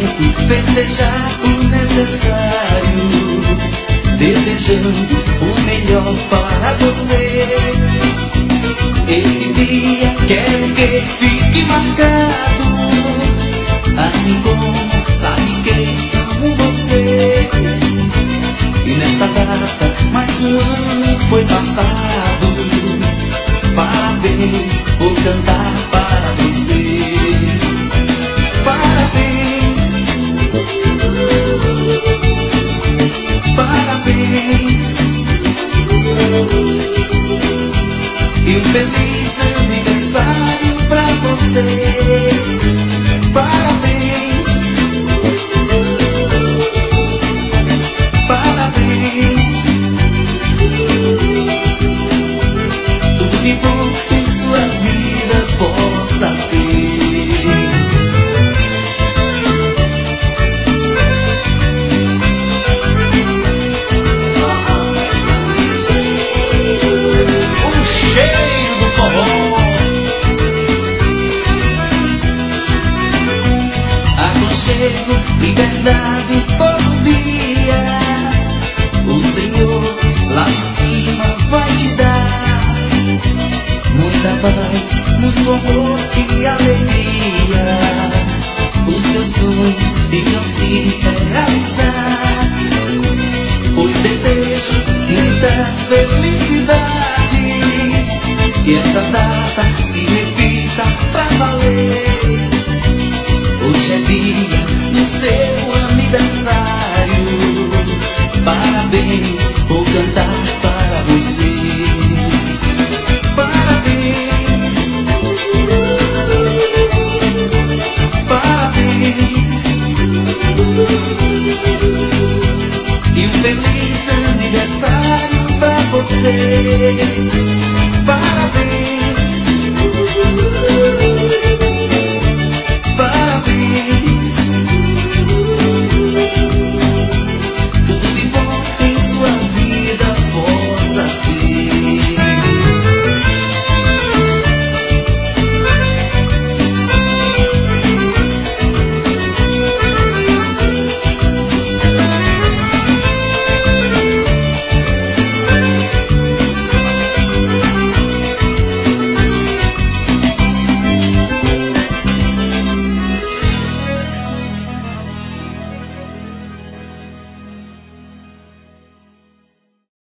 momento festejar o necessário, desejando o melhor para você. Esse dia quero que fique marcado, assim como sabe que amo você. E nesta data mais um ano foi passado. Parabéns, vou cantar para você. Parabéns, parabéns, e um feliz aniversário pra você. Parabéns, parabéns, tudo de bom em sua vida possa ter. O cheiro do forró, aconchego, liberdade todo dia. O Senhor lá em cima vai te dar muita paz, muito amor e alegria. Os teus sonhos irão se realizar, pois desejo muitas felicidades. Que essa data se repita pra valer. Hoje é dia do seu aniversário. Parabéns, vou cantar para você. Parabéns, parabéns, e um feliz aniversário pra você.